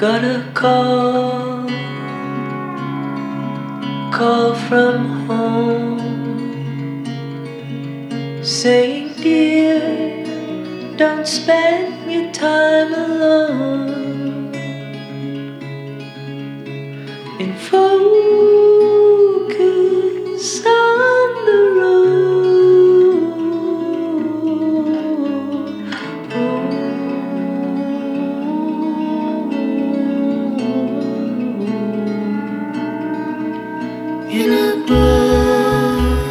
Got a call from home, saying, dear, don't spend your time alone. And focus on the road. In a book,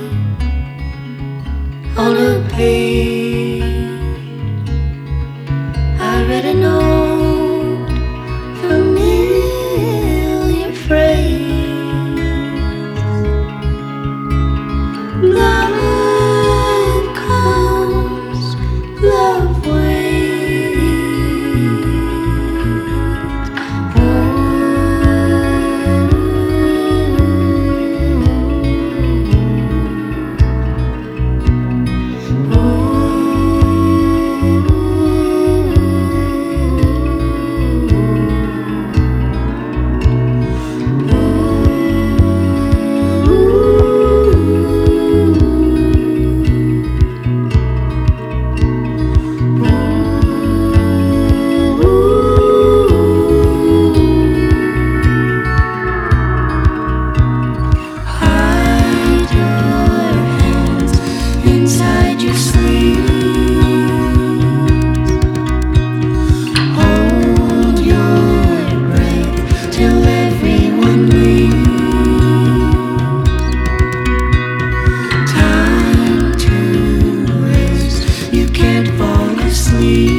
on a page, I read an old familiar phrase. Love comes, love waits. Inside your sleeves, hold your breath till everyone leaves. Time to rest, you can't fall asleep.